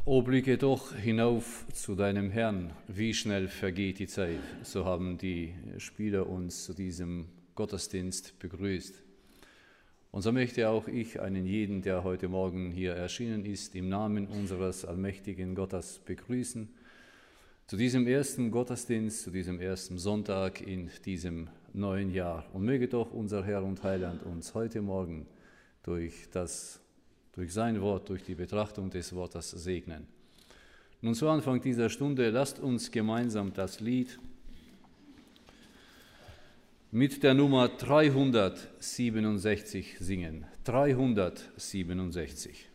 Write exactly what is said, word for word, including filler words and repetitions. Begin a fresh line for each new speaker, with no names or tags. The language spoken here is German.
O blicke doch hinauf zu deinem Herrn, wie schnell vergeht die Zeit. So haben die Spieler uns zu diesem Gottesdienst begrüßt. Und so möchte auch ich einen jeden, der heute Morgen hier erschienen ist, im Namen unseres allmächtigen Gottes begrüßen, zu diesem ersten Gottesdienst, zu diesem ersten Sonntag in diesem neuen Jahr. Und möge doch unser Herr und Heiland uns heute Morgen durch das durch sein Wort, durch die Betrachtung des Wortes segnen. Nun zu Anfang dieser Stunde lasst uns gemeinsam das Lied mit der Nummer dreihundertsiebenundsechzig singen. dreihundertsiebenundsechzig.